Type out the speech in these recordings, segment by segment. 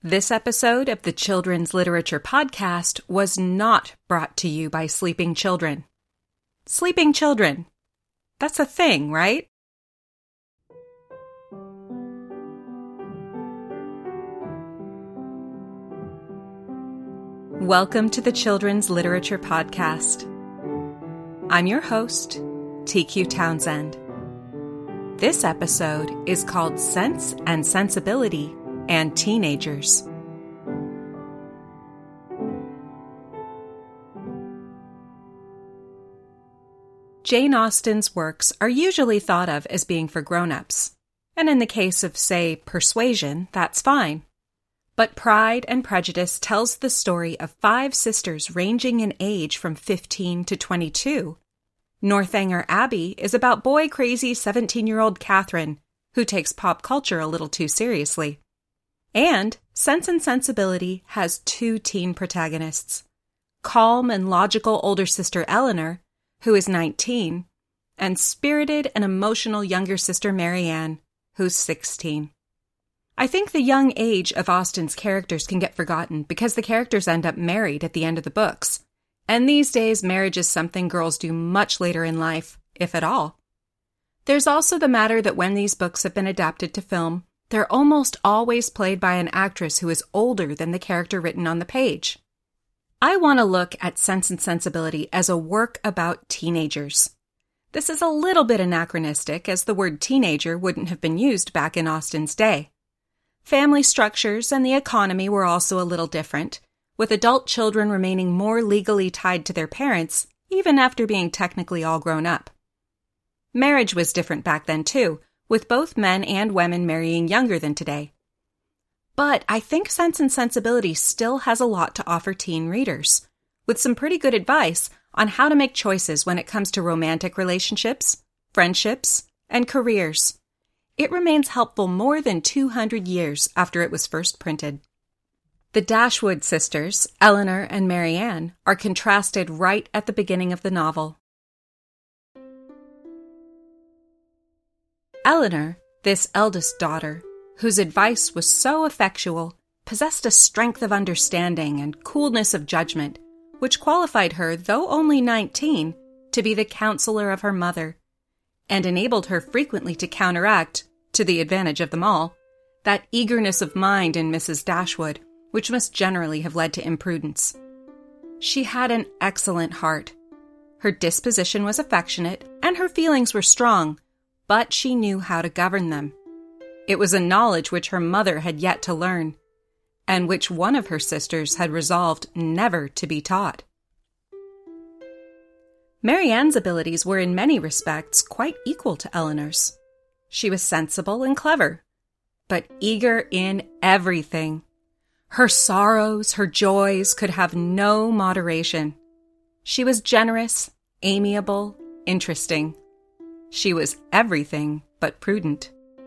This episode of the Children's Literature Podcast was not brought to you by Sleeping Children. Sleeping Children. That's a thing, right? Welcome to the Children's Literature Podcast. I'm your host, TQ Townsend. This episode is called Sense and Sensibility and Teenagers. Jane Austen's works are usually thought of as being for grown-ups, and in the case of, say, Persuasion, that's fine. But Pride and Prejudice tells the story of 5 sisters ranging in age from 15 to 22. Northanger Abbey is about boy-crazy 17-year-old Catherine, who takes pop culture a little too seriously. And Sense and Sensibility has 2 teen protagonists, calm and logical older sister Eleanor, who is 19, and spirited and emotional younger sister Marianne, who's 16. I think the young age of Austen's characters can get forgotten because the characters end up married at the end of the books. And these days, marriage is something girls do much later in life, if at all. There's also the matter that when these books have been adapted to film, they're almost always played by an actress who is older than the character written on the page. I want to look at Sense and Sensibility as a work about teenagers. This is a little bit anachronistic, as the word teenager wouldn't have been used back in Austen's day. Family structures and the economy were also a little different, with adult children remaining more legally tied to their parents, even after being technically all grown up. Marriage was different back then too, with both men and women marrying younger than today. But I think Sense and Sensibility still has a lot to offer teen readers, with some pretty good advice on how to make choices when it comes to romantic relationships, friendships, and careers. It remains helpful more than 200 years after it was first printed. The Dashwood sisters, Eleanor and Marianne, are contrasted right at the beginning of the novel. Eleanor, this eldest daughter, whose advice was so effectual, possessed a strength of understanding and coolness of judgment, which qualified her, though only 19, to be the counselor of her mother, and enabled her frequently to counteract, to the advantage of them all, that eagerness of mind in Mrs. Dashwood, which must generally have led to imprudence. She had an excellent heart. Her disposition was affectionate, and her feelings were strong, but she knew how to govern them. It was a knowledge which her mother had yet to learn, and which one of her sisters had resolved never to be taught. Marianne's abilities were in many respects quite equal to Eleanor's. She was sensible and clever, but eager in everything. Her sorrows, her joys could have no moderation. She was generous, amiable, interesting. She was everything but prudent.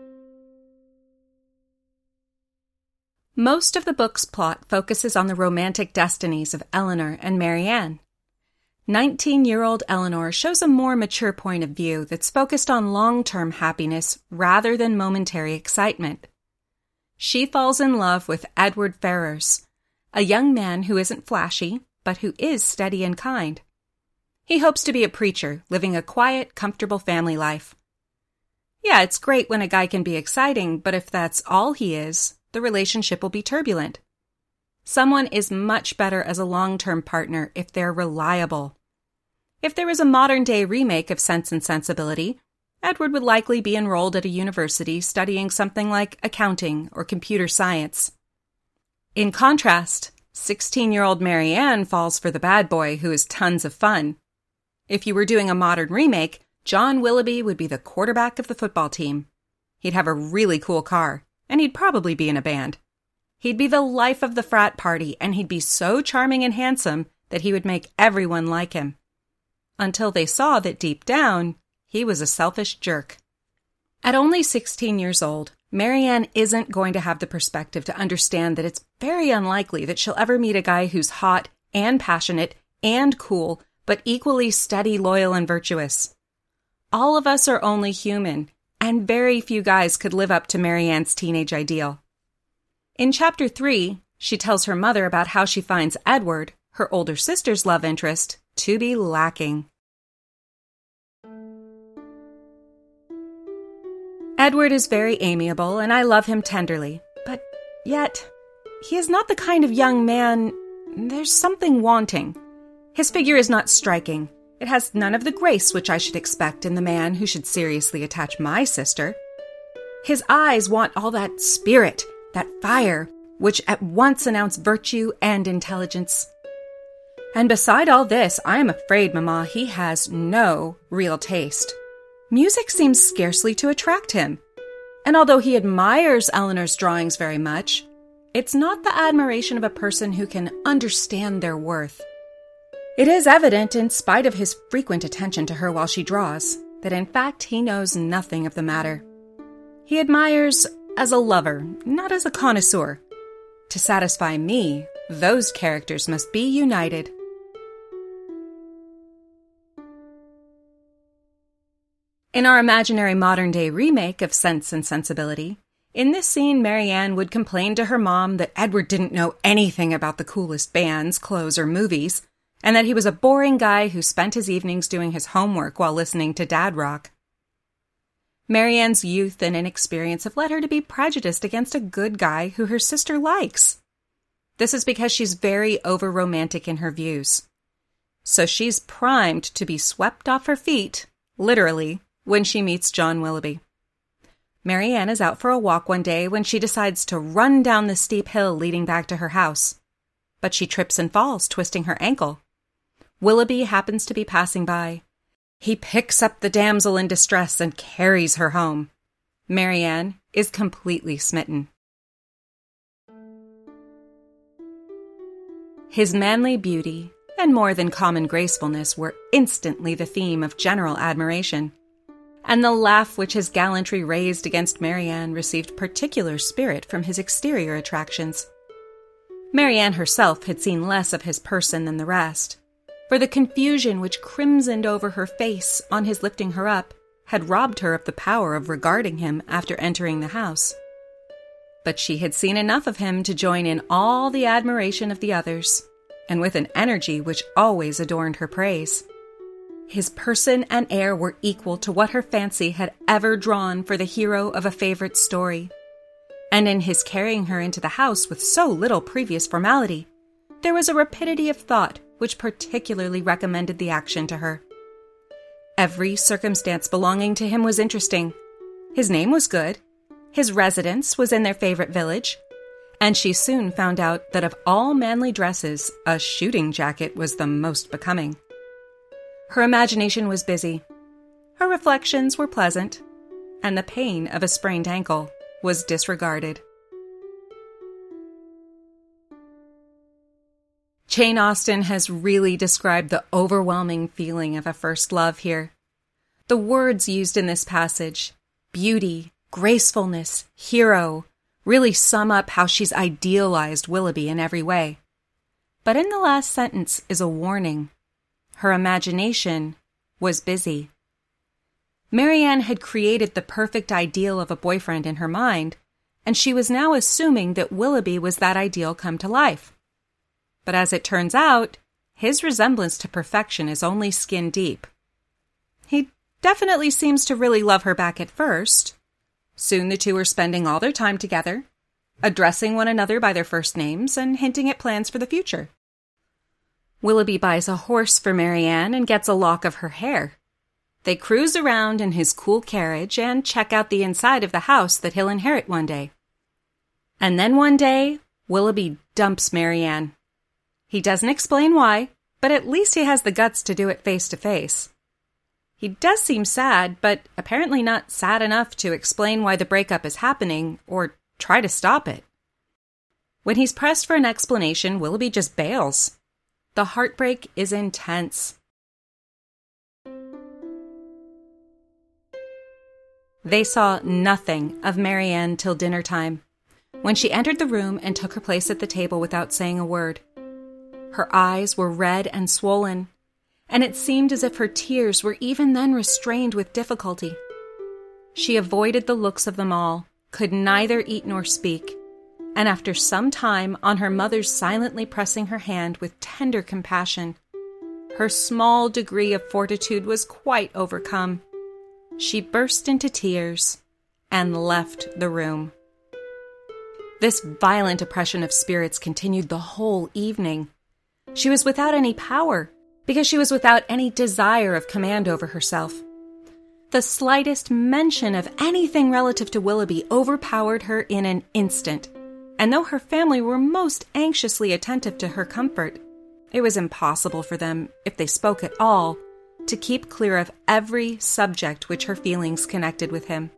Most of the book's plot focuses on the romantic destinies of Eleanor and Marianne. 19-year-old Eleanor shows a more mature point of view that's focused on long-term happiness rather than momentary excitement. She falls in love with Edward Ferrars, a young man who isn't flashy, but who is steady and kind. He hopes to be a preacher, living a quiet, comfortable family life. Yeah, it's great when a guy can be exciting, but if that's all he is, the relationship will be turbulent. Someone is much better as a long-term partner if they're reliable. If there was a modern-day remake of Sense and Sensibility, Edward would likely be enrolled at a university studying something like accounting or computer science. In contrast, 16-year-old Marianne falls for the bad boy who is tons of fun. If you were doing a modern remake, John Willoughby would be the quarterback of the football team. He'd have a really cool car, and he'd probably be in a band. He'd be the life of the frat party, and he'd be so charming and handsome that he would make everyone like him. Until they saw that deep down, he was a selfish jerk. At only 16 years old, Marianne isn't going to have the perspective to understand that it's very unlikely that she'll ever meet a guy who's hot and passionate and cool, but equally steady, loyal, and virtuous. All of us are only human, and very few guys could live up to Marianne's teenage ideal. In Chapter 3, she tells her mother about how she finds Edward, her older sister's love interest, to be lacking. Edward is very amiable, and I love him tenderly, but yet, he is not the kind of young man. There's something wanting. His figure is not striking. It has none of the grace which I should expect in the man who should seriously attach my sister. His eyes want all that spirit, that fire, which at once announce virtue and intelligence. And beside all this, I am afraid, Mamma, he has no real taste. Music seems scarcely to attract him. And although he admires Eleanor's drawings very much, it's not the admiration of a person who can understand their worth. It is evident, in spite of his frequent attention to her while she draws, that in fact he knows nothing of the matter. He admires as a lover, not as a connoisseur. To satisfy me, those characters must be united. In our imaginary modern-day remake of Sense and Sensibility, in this scene, Marianne would complain to her mom that Edward didn't know anything about the coolest bands, clothes, or movies, and that he was a boring guy who spent his evenings doing his homework while listening to dad rock. Marianne's youth and inexperience have led her to be prejudiced against a good guy who her sister likes. This is because she's very over-romantic in her views. So she's primed to be swept off her feet, literally, when she meets John Willoughby. Marianne is out for a walk one day when she decides to run down the steep hill leading back to her house. But she trips and falls, twisting her ankle. Willoughby happens to be passing by. He picks up the damsel in distress and carries her home. Marianne is completely smitten. His manly beauty and more than common gracefulness were instantly the theme of general admiration, and the laugh which his gallantry raised against Marianne received particular spirit from his exterior attractions. Marianne herself had seen less of his person than the rest, for the confusion which crimsoned over her face on his lifting her up had robbed her of the power of regarding him after entering the house. But she had seen enough of him to join in all the admiration of the others, and with an energy which always adorned her praise. His person and air were equal to what her fancy had ever drawn for the hero of a favorite story, and in his carrying her into the house with so little previous formality, there was a rapidity of thought which particularly recommended the action to her. Every circumstance belonging to him was interesting. His name was good. His residence was in their favorite village. And she soon found out that of all manly dresses, a shooting jacket was the most becoming. Her imagination was busy. Her reflections were pleasant. And the pain of a sprained ankle was disregarded. Jane Austen has really described the overwhelming feeling of a first love here. The words used in this passage, beauty, gracefulness, hero, really sum up how she's idealized Willoughby in every way. But in the last sentence is a warning. Her imagination was busy. Marianne had created the perfect ideal of a boyfriend in her mind, and she was now assuming that Willoughby was that ideal come to life. But as it turns out, his resemblance to perfection is only skin deep. He definitely seems to really love her back at first. Soon the two are spending all their time together, addressing one another by their first names and hinting at plans for the future. Willoughby buys a horse for Marianne and gets a lock of her hair. They cruise around in his cool carriage and check out the inside of the house that he'll inherit one day. And then one day, Willoughby dumps Marianne. He doesn't explain why, but at least he has the guts to do it face to face. He does seem sad, but apparently not sad enough to explain why the breakup is happening or try to stop it. When he's pressed for an explanation, Willoughby just bails. The heartbreak is intense. They saw nothing of Marianne till dinner time, when she entered the room and took her place at the table without saying a word. Her eyes were red and swollen, and it seemed as if her tears were even then restrained with difficulty. She avoided the looks of them all, could neither eat nor speak, and after some time on her mother's silently pressing her hand with tender compassion, her small degree of fortitude was quite overcome. She burst into tears and left the room. This violent oppression of spirits continued the whole evening. She was without any power, because she was without any desire of command over herself. The slightest mention of anything relative to Willoughby overpowered her in an instant, and though her family were most anxiously attentive to her comfort, it was impossible for them, if they spoke at all, to keep clear of every subject which her feelings connected with him.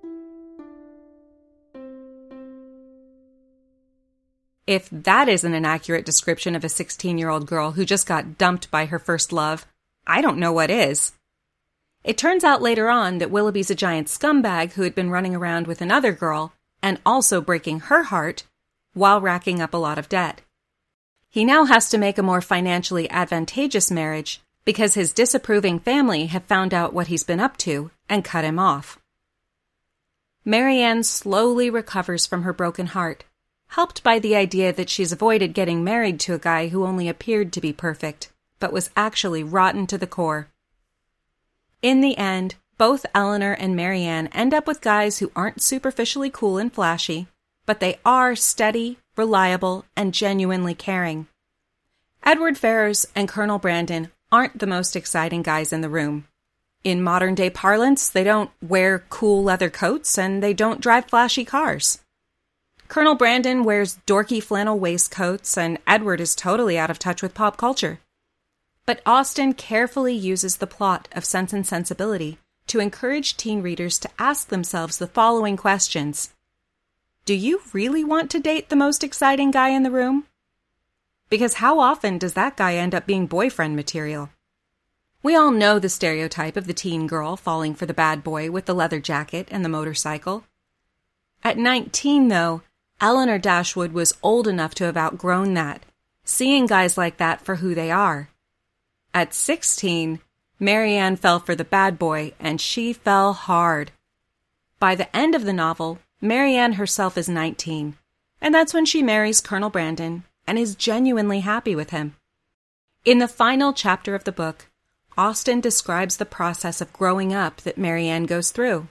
If that isn't an accurate description of a 16-year-old girl who just got dumped by her first love, I don't know what is. It turns out later on that Willoughby's a giant scumbag who had been running around with another girl and also breaking her heart while racking up a lot of debt. He now has to make a more financially advantageous marriage because his disapproving family have found out what he's been up to and cut him off. Marianne slowly recovers from her broken heart, helped by the idea that she's avoided getting married to a guy who only appeared to be perfect, but was actually rotten to the core. In the end, both Eleanor and Marianne end up with guys who aren't superficially cool and flashy, but they are steady, reliable, and genuinely caring. Edward Ferrars and Colonel Brandon aren't the most exciting guys in the room. In modern-day parlance, they don't wear cool leather coats and they don't drive flashy cars. Colonel Brandon wears dorky flannel waistcoats, and Edward is totally out of touch with pop culture. But Austen carefully uses the plot of Sense and Sensibility to encourage teen readers to ask themselves the following questions. Do you really want to date the most exciting guy in the room? Because how often does that guy end up being boyfriend material? We all know the stereotype of the teen girl falling for the bad boy with the leather jacket and the motorcycle. At 19, though, Eleanor Dashwood was old enough to have outgrown that, seeing guys like that for who they are. At 16, Marianne fell for the bad boy, and she fell hard. By the end of the novel, Marianne herself is 19, and that's when she marries Colonel Brandon and is genuinely happy with him. In the final chapter of the book, Austen describes the process of growing up that Marianne goes through.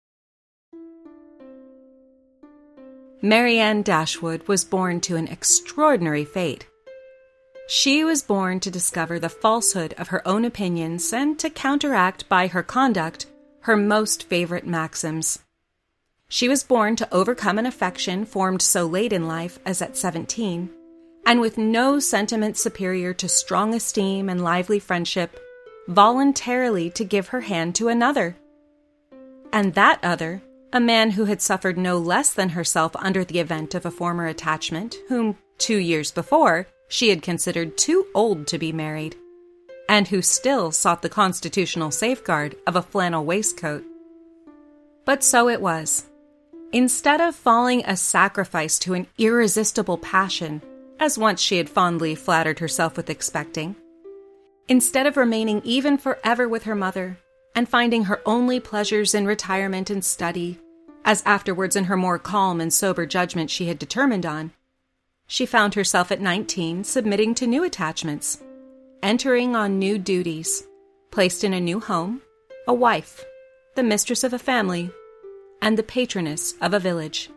Marianne Dashwood was born to an extraordinary fate. She was born to discover the falsehood of her own opinions and to counteract by her conduct her most favorite maxims. She was born to overcome an affection formed so late in life as at 17, and with no sentiment superior to strong esteem and lively friendship, voluntarily to give her hand to another. And that other, a man who had suffered no less than herself under the event of a former attachment, whom 2 years before she had considered too old to be married, and who still sought the constitutional safeguard of a flannel waistcoat. But so it was. Instead of falling a sacrifice to an irresistible passion, as once she had fondly flattered herself with expecting, instead of remaining even forever with her mother, and finding her only pleasures in retirement and study, as afterwards in her more calm and sober judgment she had determined on, she found herself at 19 submitting to new attachments, entering on new duties, placed in a new home, a wife, the mistress of a family, and the patroness of a village.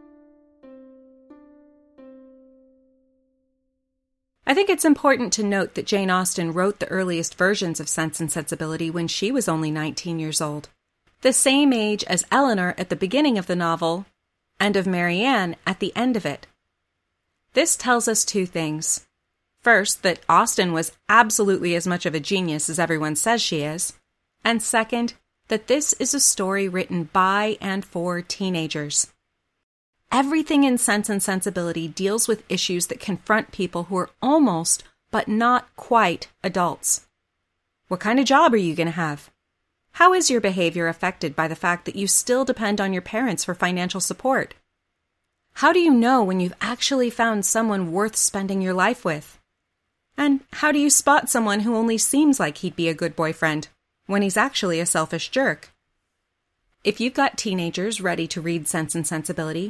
I think it's important to note that Jane Austen wrote the earliest versions of Sense and Sensibility when she was only 19 years old, the same age as Eleanor at the beginning of the novel, and of Marianne at the end of it. This tells us two things. First, that Austen was absolutely as much of a genius as everyone says she is, and second, that this is a story written by and for teenagers. Everything in Sense and Sensibility deals with issues that confront people who are almost, but not quite, adults. What kind of job are you going to have? How is your behavior affected by the fact that you still depend on your parents for financial support? How do you know when you've actually found someone worth spending your life with? And how do you spot someone who only seems like he'd be a good boyfriend, when he's actually a selfish jerk? If you've got teenagers ready to read Sense and Sensibility,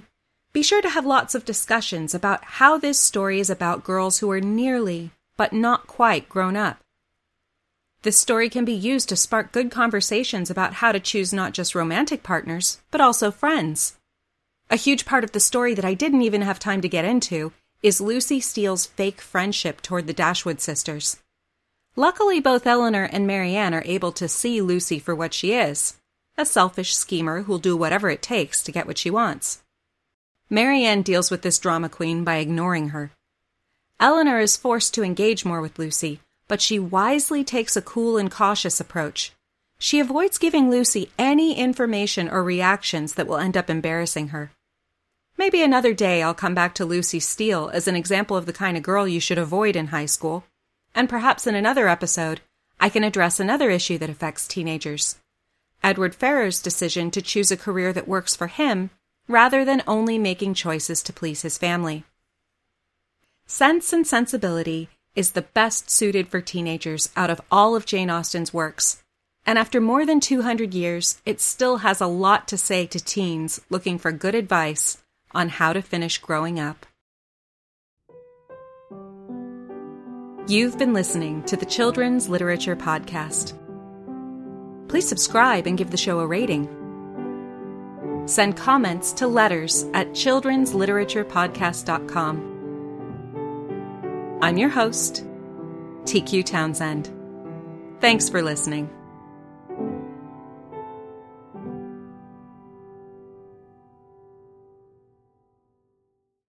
Be sure to have lots of discussions about how this story is about girls who are nearly, but not quite, grown up. This story can be used to spark good conversations about how to choose not just romantic partners, but also friends. A huge part of the story that I didn't even have time to get into is Lucy Steele's fake friendship toward the Dashwood sisters. Luckily, both Eleanor and Marianne are able to see Lucy for what she is, a selfish schemer who'll do whatever it takes to get what she wants. Marianne deals with this drama queen by ignoring her. Eleanor is forced to engage more with Lucy, but she wisely takes a cool and cautious approach. She avoids giving Lucy any information or reactions that will end up embarrassing her. Maybe another day I'll come back to Lucy Steele as an example of the kind of girl you should avoid in high school, and perhaps in another episode I can address another issue that affects teenagers: Edward Ferrars' decision to choose a career that works for him rather than only making choices to please his family. Sense and Sensibility is the best suited for teenagers out of all of Jane Austen's works, and after more than 200 years, it still has a lot to say to teens looking for good advice on how to finish growing up. You've been listening to the Children's Literature Podcast. Please subscribe and give the show a rating. Send comments to letters@childrensliteraturepodcast.com. I'm your host, TQ Townsend. Thanks for listening.